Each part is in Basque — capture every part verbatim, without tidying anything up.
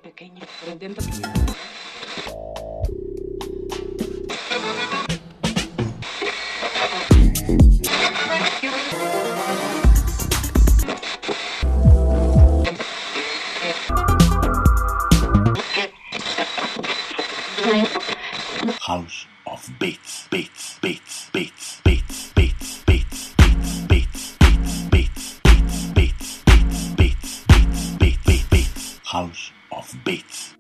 pequeño, pero intento... House of Beats, beats, beats, beats, beats, beats, beats, beats, beats, beats, beats, beats, beats, beats, beats, beats, beats, beats, House of Beats.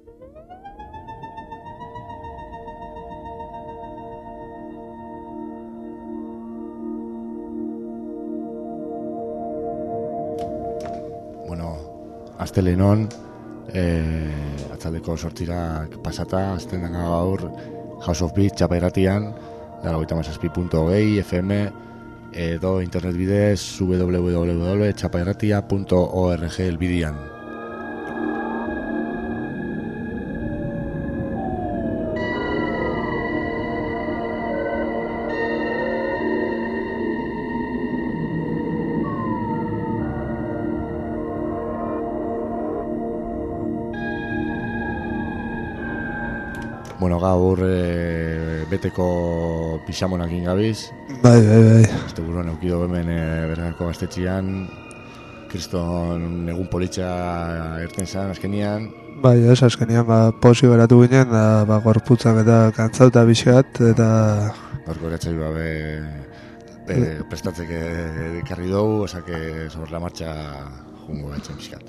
Bueno, astelehenon, eh, atzaldeko sortzirak pasata, azten dena gaur House of Beats txapairatian, dara goita mazazpi punto hogei F M, edo internet bidez w w w punto txapairatia punto org elbidian. Bueno, gaur e, beteko pixamonakin gabiz. Bai, bai, bai. Este buruan eukido hemen e, Bergarako gaztetxian, kriston egun politxa erten zan, azkenian. Bai, ez, azkenian, ba, posi beratu ginen, da, ba, gorputzak eta kantzauta bixiat, eta... Gorko eratxai babe e, prestatzek ekarri dugu, osake sobre la marcha jungo gaitzen pixkat.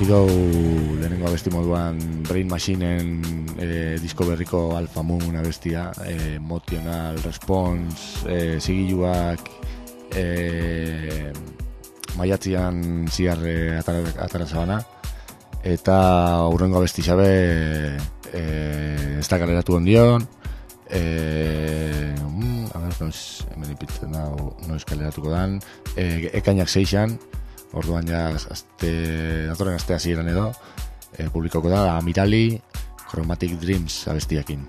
Ukidou lehenengo abesti moduan Brain Machineen e, disko berriko Alpha Moon abestia, e, Emotional Response e, zigiluak e, maiatzian ziarre atara, atara zabana, eta hurrengo abesti xabe e, ez da kaleratu ondion, e, mm, a ber, noiz, hemen ipitzen da, noiz kaleratuko dan, e, ekainak seixan, orduan ja azte, datorren astea hasieran edo e, publikoko da Amirali Chromatic Dreams abestiakin.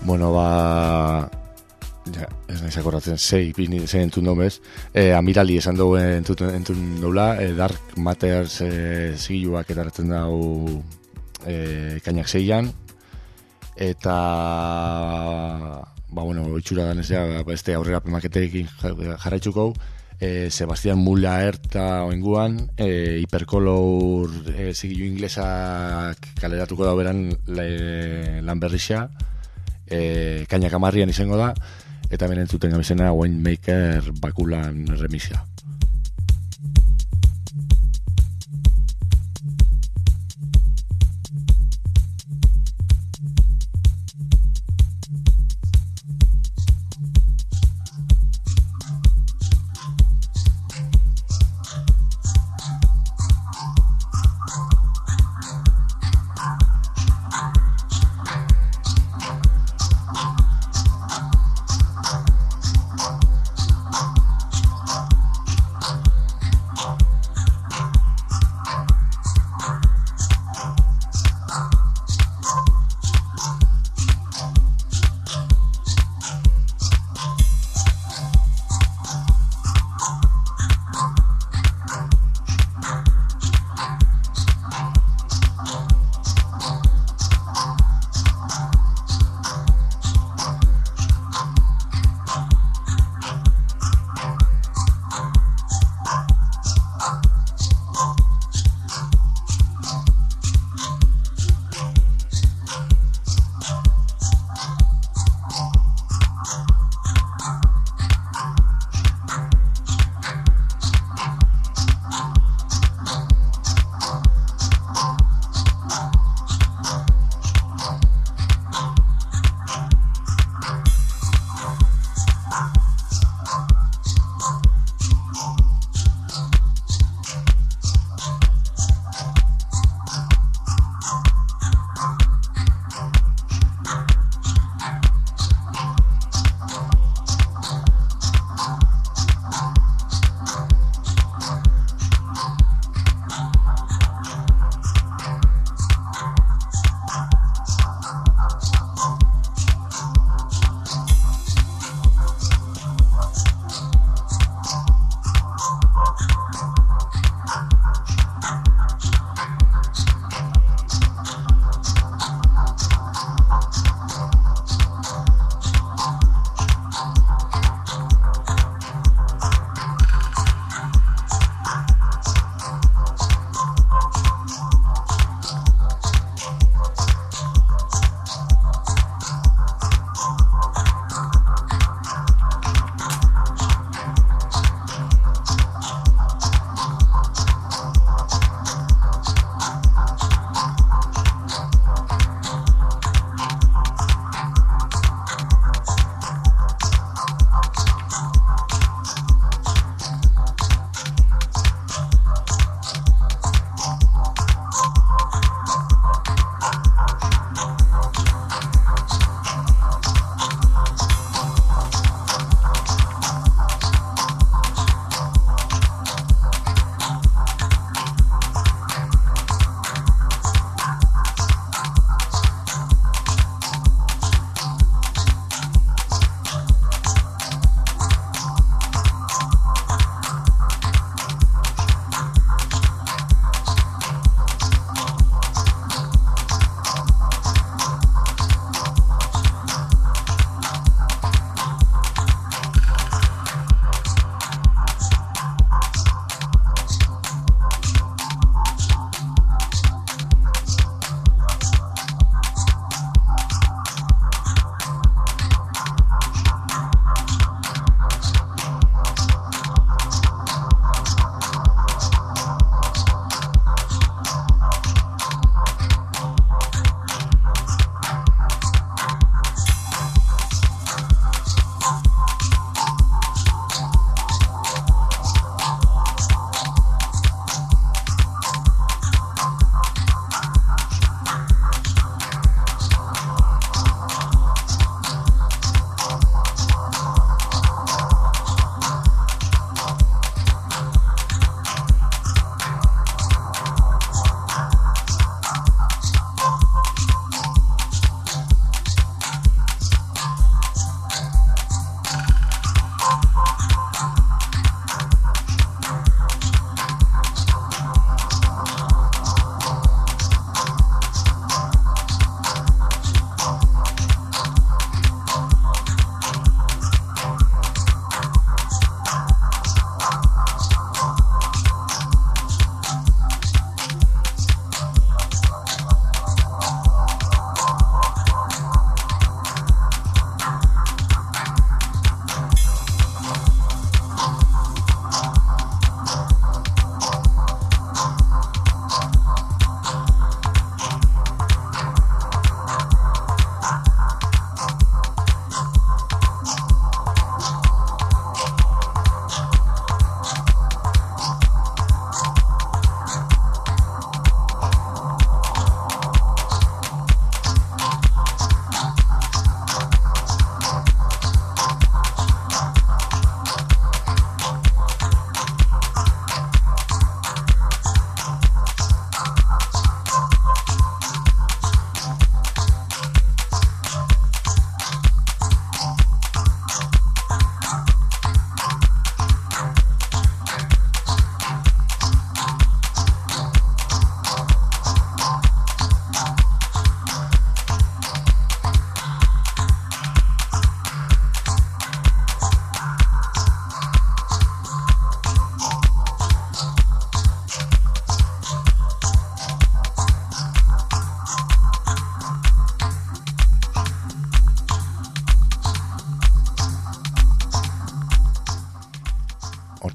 Bueno, ba... Ja, ez nahiz akordatzen, zei, bini, zei entun domez. E, amirali esan dugu entun, entun doula, e, Dark Matters e, zigiluak edarretzen dau e, kainak zeian. Eta... Ba, bueno, itxura danezea, beste aurrera pemaketekin jarraitzuko. E, Sebastian Muller eta oinguan, e, Hypercolor e, zigilu inglesak kaleratuko da beran le, lan berrixa, e, kainak amarrian izango da, eta hemen entzuten gabizena Winemaker Bakulan remixia.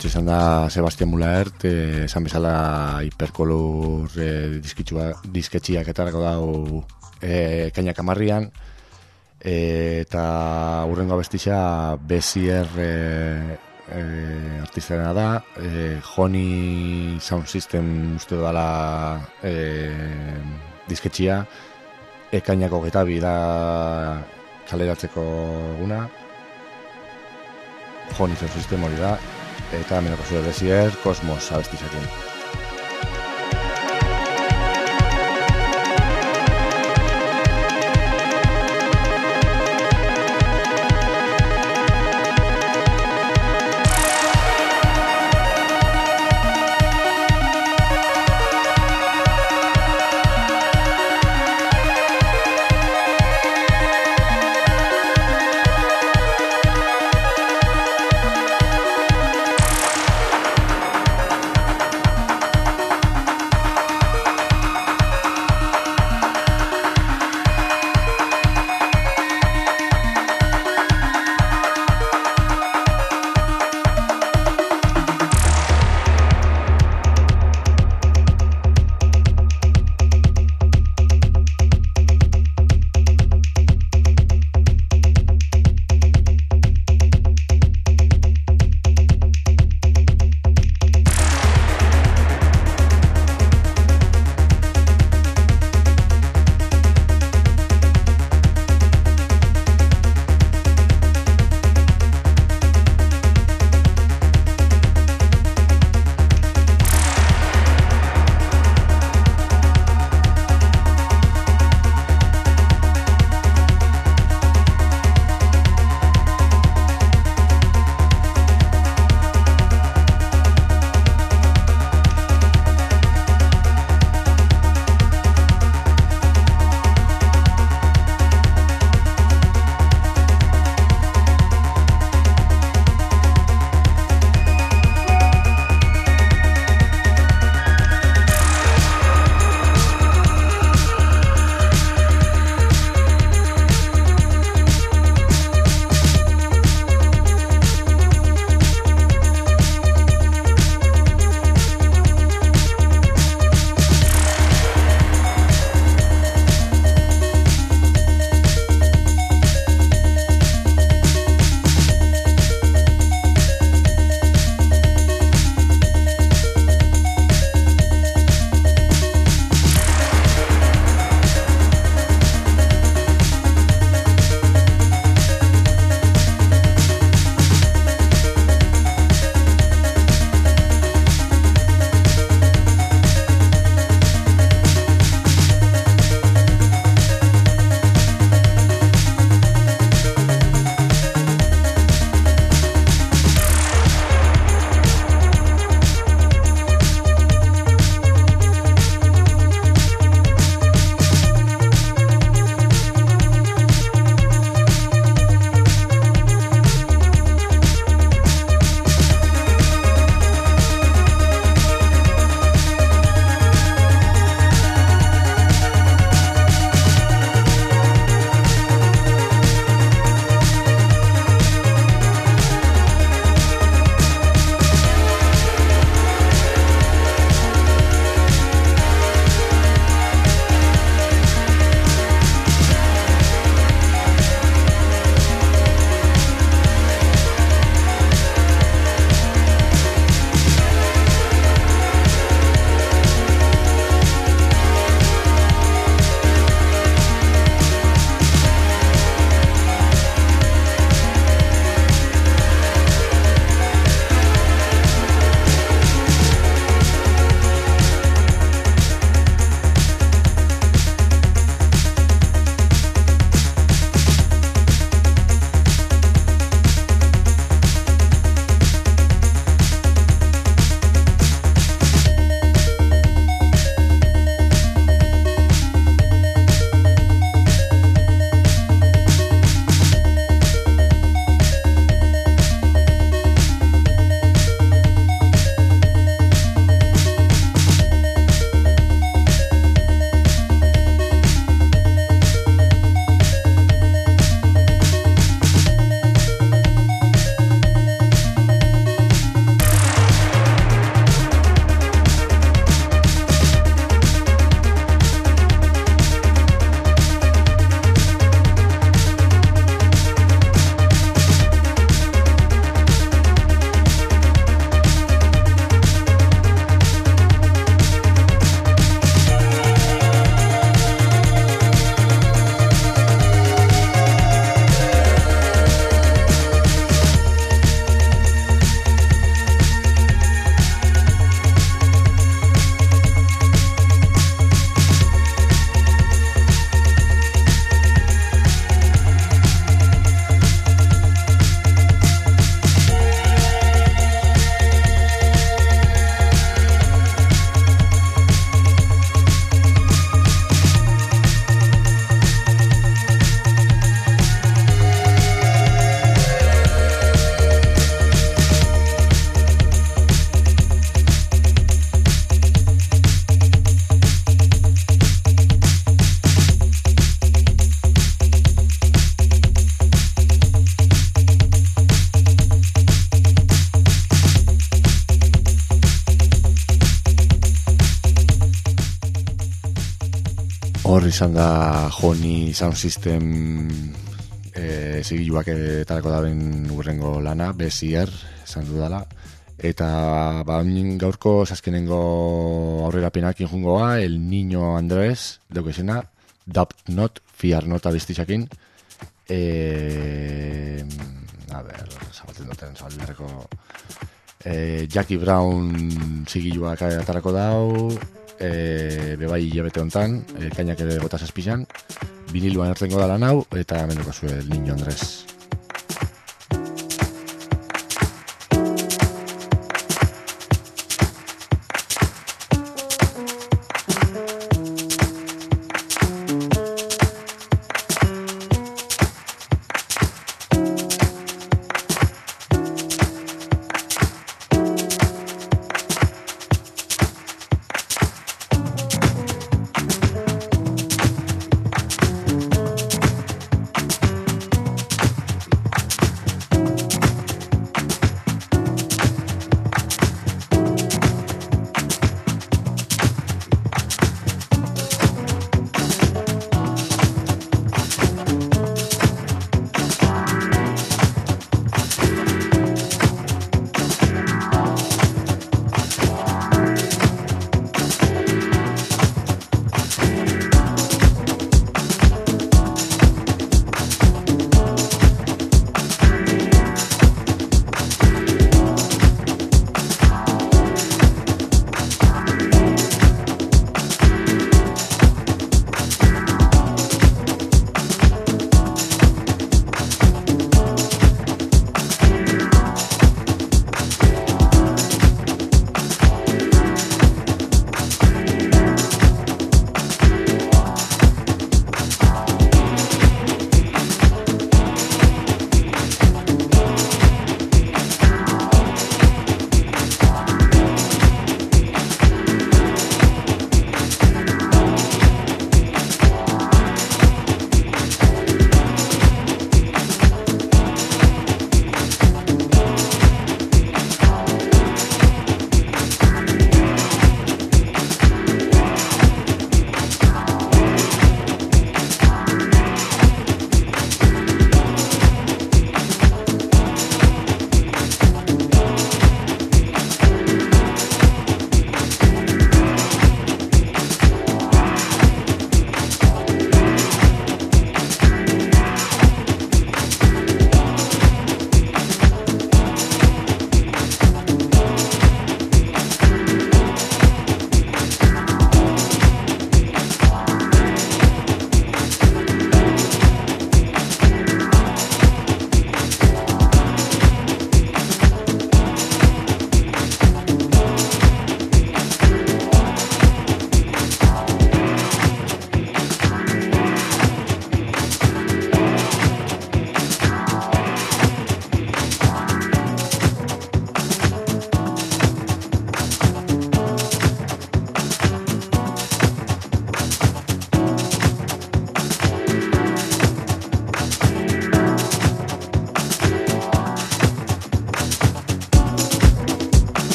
Hortxe izan da Sebastian Mulaert, eh, esan bezala hiperkolor eh, disketxiak etarako dau eh, ekainak amarrian, eh, eta hurrengo abestixa Bezier eh, eh, artistena da, eh, Honey Sound System uste dala eh, disketxia, ekainako getabi da kaleratzeko guna, Honey Sound System hori da, eta menoko zure Bezier, Kosmos abestixakin. Hor izan da Joni Sound System e, zigiluak etarako daben urrengo lana, B C R, esan dudala. Eta ba, gaurko zazkenengo aurrerapenak injungoa, El Niño Andrés, deuk izena, Doubt Not, Fear Not abistitxakin. E, a ber, zabaltzen duten, zabalderreko... E, Jackie Brown zigiluak atarako dau, e, bebai hilabete hontan, e, kainak ere gota zazpizan, viniluan ertengo da lan hau, eta hemen dukazu El Niño Andrés.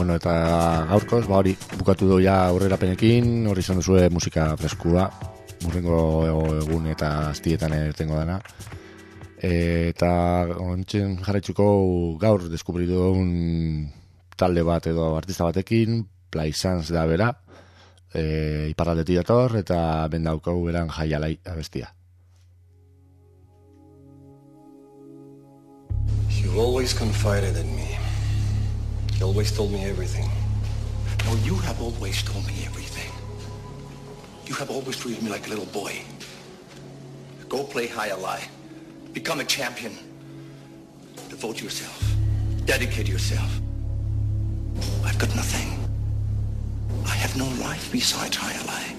Bueno, eta gaurkoz, ba hori, bukatu du ja aurrerapenekin, hori izan duzue musika freskua, murrengo egun eta astietan ertengo dana. Eta ontzen jarraitzuko gaur deskubritu dugun talde bat edo artista batekin, Plaisance da bera, e, iparraldetik dator eta bendaukau beran Jaialai abestia. You always confided in me. You always told me everything. No, you have always told me everything. You have always treated me like a little boy. Go play Jaialai. Become a champion. Devote yourself. Dedicate yourself. I've got nothing. I have no life besides Jaialai.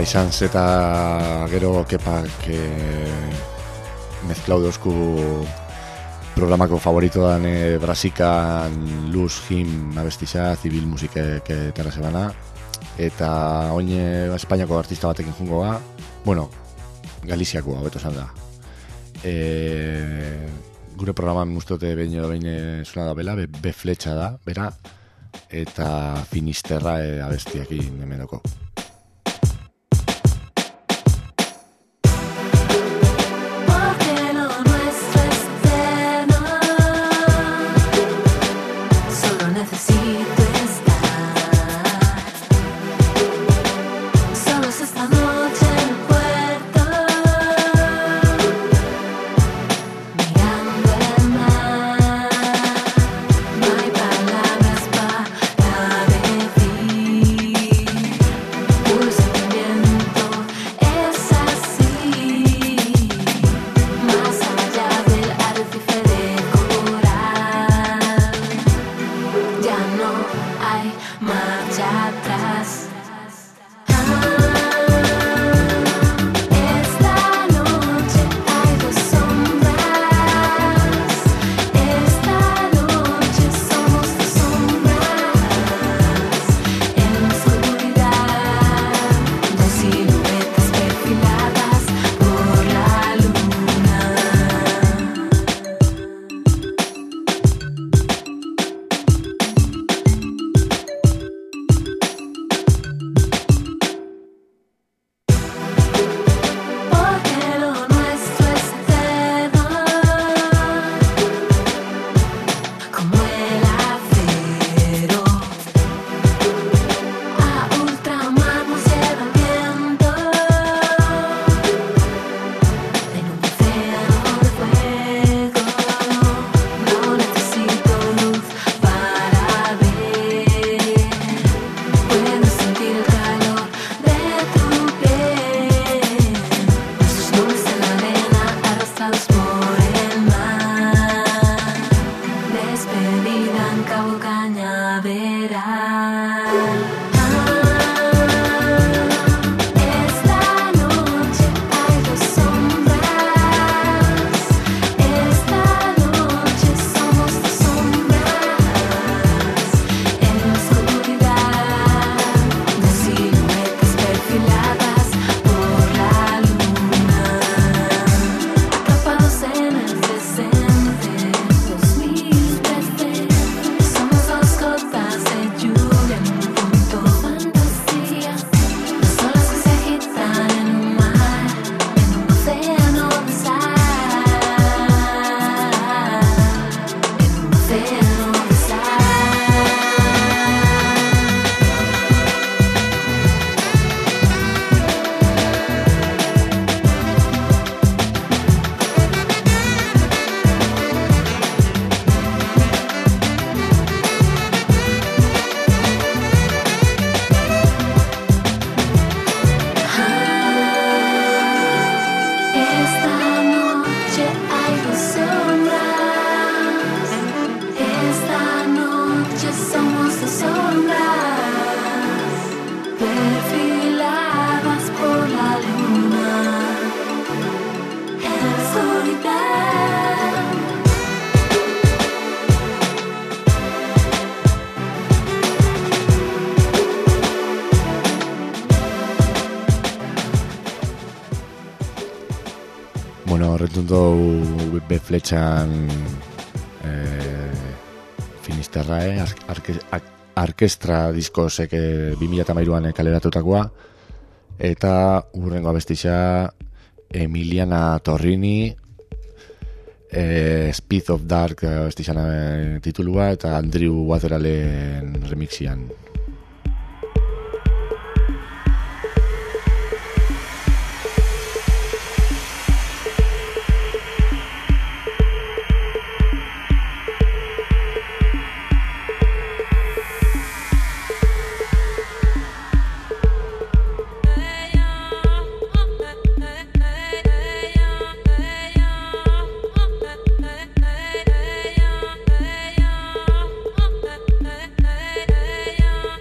izan zeta gero kepak e, mezklau dozku programako favorito dan e, Brasikan Luz Him abestiza, zibil musikek terra zebana, eta oin Espainiako artista batekin jungo ga, bueno, Galiziakoa, beto zan da. E, gure programan ustote behin edo behin zuna da bela, be, be fletxa da, bera, eta Finisterra e, abestiakin hemenoko. Horretundu be fletxan e, Finisterra, eh? Arke, Arkestra diskosek e, bi mila hamairuan kaleratutakoa, eta urrengo abestixa Emiliana Torrini, e, Speed of Dark abestixan e, titulua, eta Andrew Wateralen remixian. Yeah.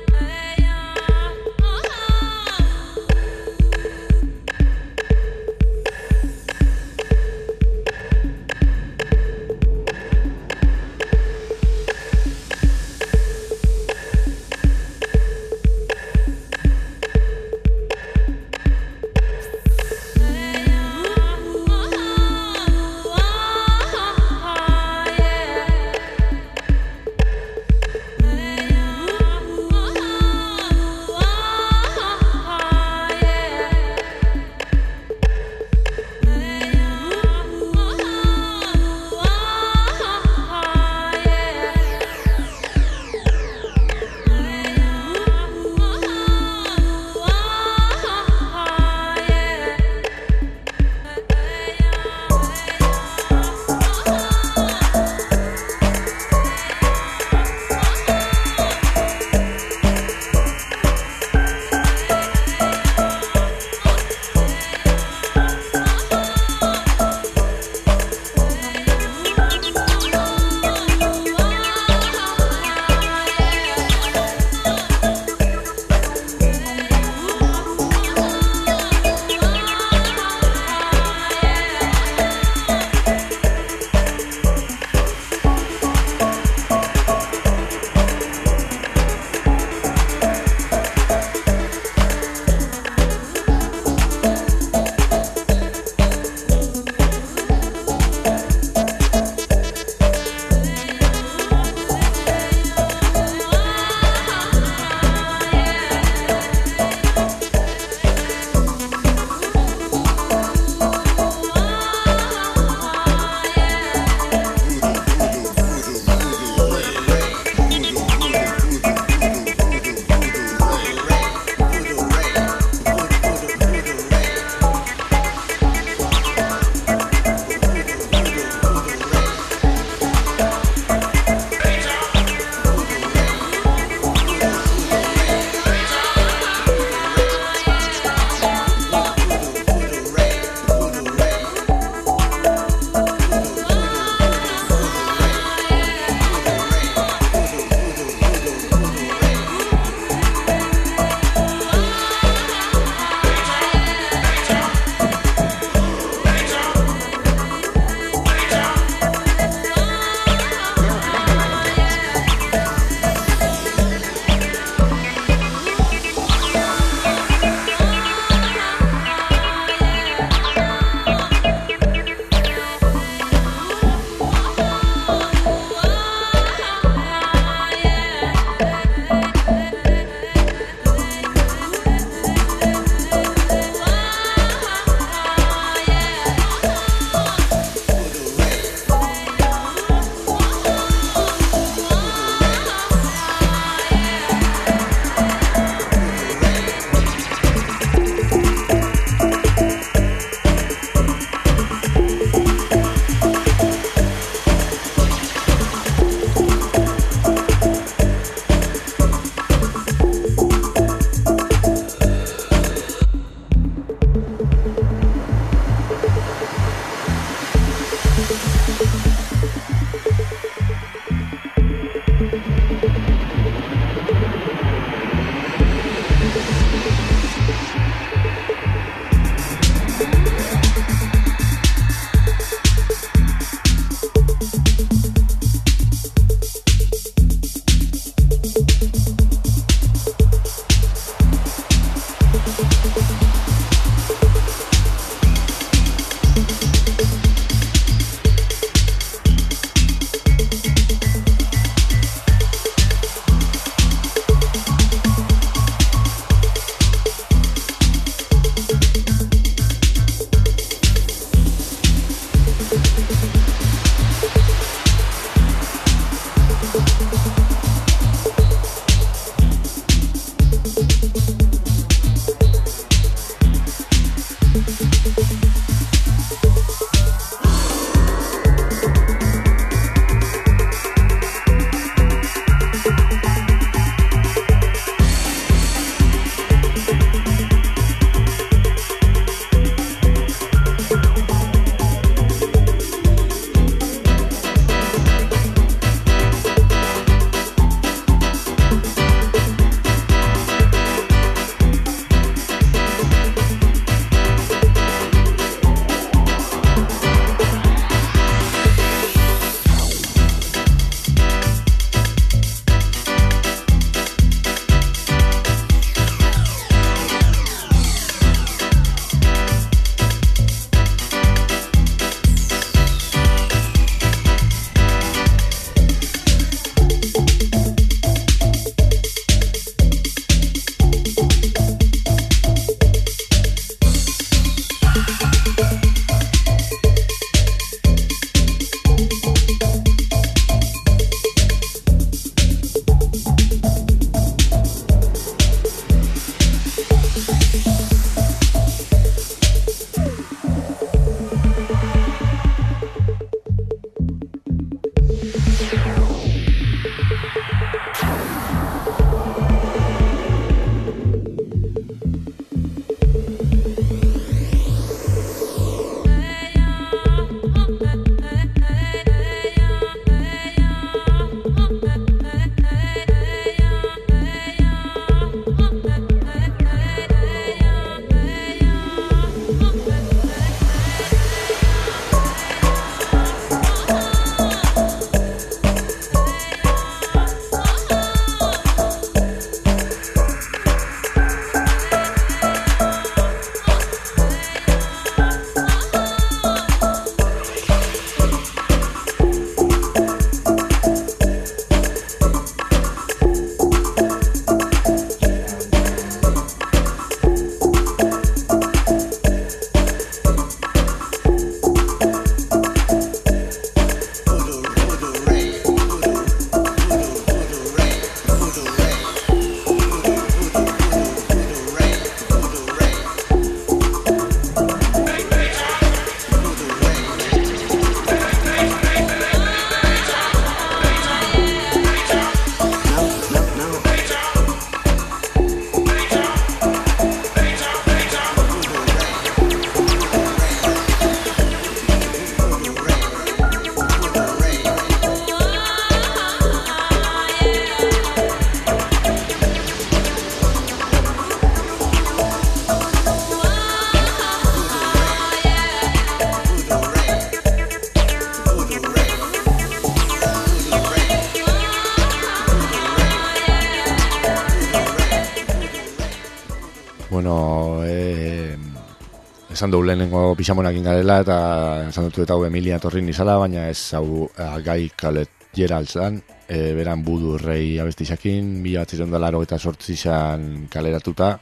Bueno, eh, esan dugu lehenengo pixamonak ingarela eta esan dut eta hau Emilia torrin izala, baina ez hau uh, Guy Khaled Geraldsan, e, beran Budu Rei abestizakin, mila batzireun da laro eta sortzizan kaleratuta.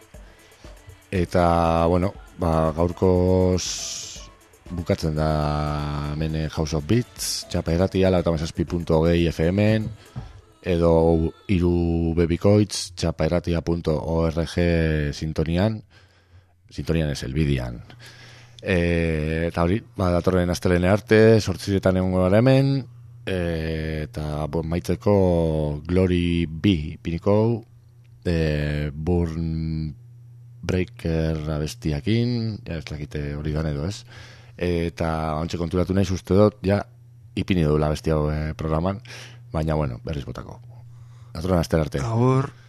Eta, bueno, ba, gaurkoz bukatzen da hemen House of Beats, txapa erratia, lau eta mazazpi punto hogei F M-en, edo iru bebikoitz, txapa erratia punto org sintonian, sintonian ez, elbidian. E, eta hori, ba, datorren astelene arte, sortziretan egon gara hemen, e, eta bon, maitzeko Glory B piniko, e, Burn Breaker abestiakin, ja ez lakite hori dan edo ez, eta ontsa konturatu nahi uste dut, ja, ipini duela besti hau eh, programan, baina, bueno, berriz botako. Datorren astera arte. Agur.